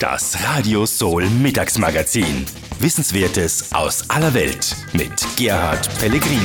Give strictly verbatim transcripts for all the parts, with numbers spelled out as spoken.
Das Radio Soul Mittagsmagazin. Wissenswertes aus aller Welt mit Gerhard Pellegrini.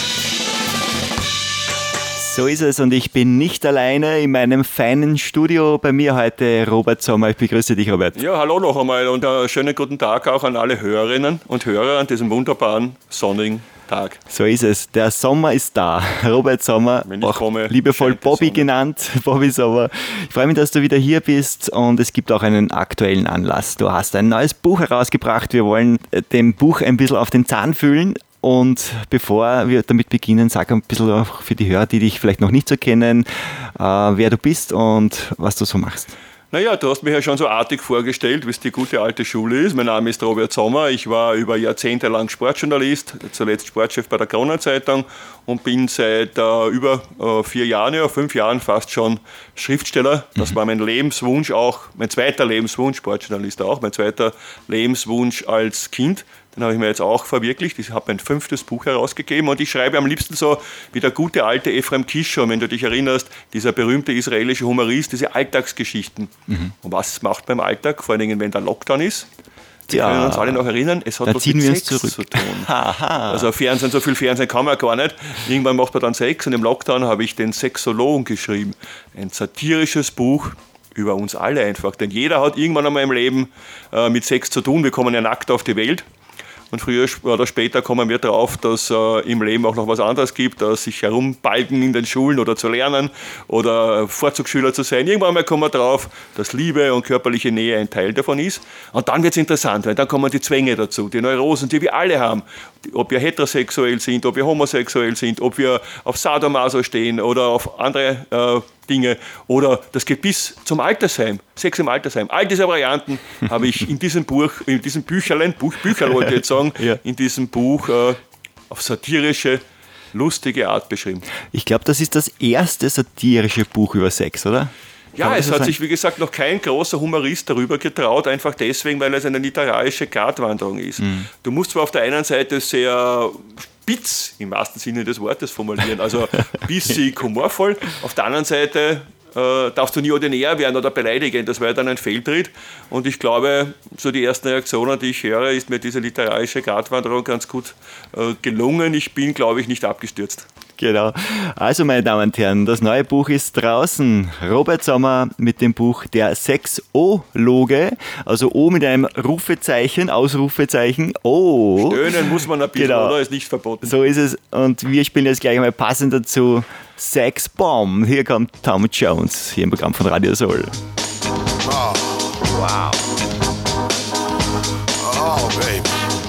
So ist es und ich bin nicht alleine in meinem feinen Studio. Bei mir heute Robert Sommer. Ich begrüße dich, Robert. Ja, hallo noch einmal und einen schönen guten Tag auch an alle Hörerinnen und Hörer an diesem wunderbaren sonnigen Tag. So ist es. Der Sommer ist da. Robert Sommer, auch komme, liebevoll Bobby genannt. Bobby Sommer. Ich freue mich, dass du wieder hier bist und es gibt auch einen aktuellen Anlass. Du hast ein neues Buch herausgebracht. Wir wollen dem Buch ein bisschen auf den Zahn fühlen. Und bevor wir damit beginnen, sag ein bisschen auch für die Hörer, die dich vielleicht noch nicht so kennen, äh, wer du bist und was du so machst. Naja, du hast mich ja schon so artig vorgestellt, wie es die gute alte Schule ist. Mein Name ist Robert Sommer, ich war über Jahrzehnte lang Sportjournalist, zuletzt Sportchef bei der Kronenzeitung und bin seit äh, über äh, vier Jahren, ja fünf Jahren fast schon Schriftsteller. Das mhm. war mein Lebenswunsch auch, mein zweiter Lebenswunsch, Sportjournalist auch, mein zweiter Lebenswunsch als Kind. Den habe ich mir jetzt auch verwirklicht. Ich habe mein fünftes Buch herausgegeben und ich schreibe am liebsten so wie der gute alte Ephraim Kishon, wenn du dich erinnerst, dieser berühmte israelische Humorist, diese Alltagsgeschichten. Mhm. Und was macht beim Alltag, vor allen Dingen, wenn der Lockdown ist? Wir ja, können uns alle noch erinnern, es hat da was ziehen mit wir Sex uns zurück. zu tun. Also Fernsehen, so viel Fernsehen kann man gar nicht. Irgendwann macht man dann Sex und im Lockdown habe ich den Sexologen geschrieben. Ein satirisches Buch über uns alle einfach. Denn jeder hat irgendwann einmal im Leben äh, mit Sex zu tun. Wir kommen ja nackt auf die Welt. Und früher oder später kommen wir darauf, dass äh, im Leben auch noch was anderes gibt, dass sich herumbalgen in den Schulen oder zu lernen oder Vorzugsschüler zu sein. Irgendwann mal kommen wir darauf, dass Liebe und körperliche Nähe ein Teil davon ist. Und dann wird es interessant, weil dann kommen die Zwänge dazu, die Neurosen, die wir alle haben. Ob wir heterosexuell sind, ob wir homosexuell sind, ob wir auf Sadomaso stehen oder auf andere äh, Dinge. Oder das geht bis zum Altersheim, Sex im Altersheim. All diese Varianten habe ich in diesem Buch, in diesem Bücherlein, Buch, Bücherl wollte ich jetzt sagen, ja. in diesem Buch äh, auf satirische, lustige Art beschrieben. Ich glaube, das ist das erste satirische Buch über Sex, oder? Ja, es hat sein? sich, wie gesagt, noch kein großer Humorist darüber getraut, einfach deswegen, weil es eine literarische Gratwanderung ist. Mhm. Du musst zwar auf der einen Seite sehr spitz, im wahrsten Sinne des Wortes formulieren, also bissig, humorvoll, auf der anderen Seite äh, darfst du nie ordinär werden oder beleidigen, das wäre dann ein Fehltritt. Und ich glaube, so die ersten Reaktionen, die ich höre, ist mir diese literarische Gratwanderung ganz gut äh, gelungen. Ich bin, glaube ich, nicht abgestürzt. Genau. Also, meine Damen und Herren, das neue Buch ist draußen. Robert Sommer mit dem Buch Der Sexologe, also O mit einem Rufezeichen, Ausrufezeichen, O. Stöhnen muss man ein bisschen, genau. Oder? Ist nicht verboten. So ist es. Und wir spielen jetzt gleich mal passend dazu Sex Bomb. Hier kommt Tom Jones, hier im Programm von Radio Soul. Oh, wow. Oh, baby.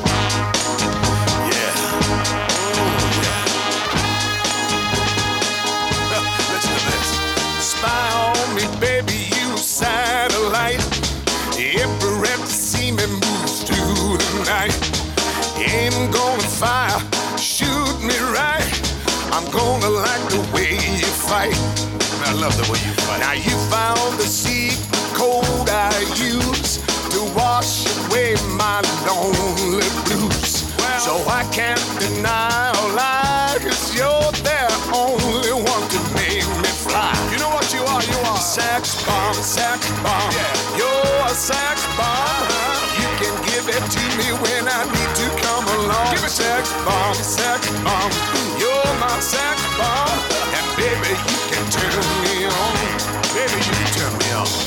Ain't gonna fire, shoot me right. I'm gonna like the way you fight. I love the way you fight. Now you found the secret code I use to wash away my lonely blues. Well, so I can't deny or lie, 'cause you're the only one to make me fly. You know what you are, you are sex bomb, sex bomb. Yeah. You're a sex bomb. Uh-huh. You can give it to me when I need to come along. Give it sex bomb, sex bomb. You're my sex bomb. And baby, you can turn me on. Baby, you can turn me on.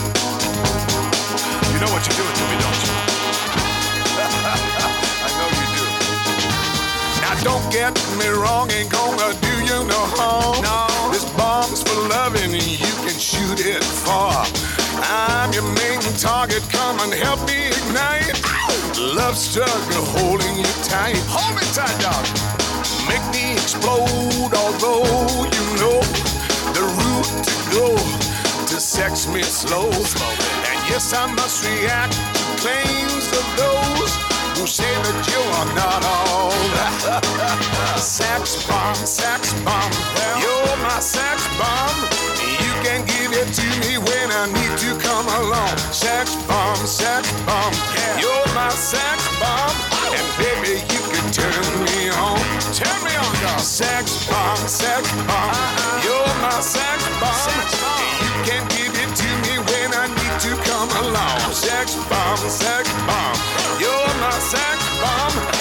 You know what you're doing to me, don't you? I know you do. Now don't get me wrong, ain't gonna do you no harm. No. This bomb's for loving and you can shoot it far. I'm your main target, come and help me ignite. Love struggle holding you tight. Hold me tight, dog. Make me explode, although you know the route to go to sex me slow. slow and yes, I must react to claims of those who say that you are not all that. Sex bomb, sex bomb, well, you're my sex bomb. You can give it to me when I need to come along. Sex bomb, sex bomb, yeah. You're my sex bomb. And baby, you can turn me on. Turn me on, dog. Sex bomb, sex bomb, uh-uh. You're my sex bomb. Sex bomb. You can give it to me when I need to come along. Sex sex bomb, sex bomb. You're my sex bomb.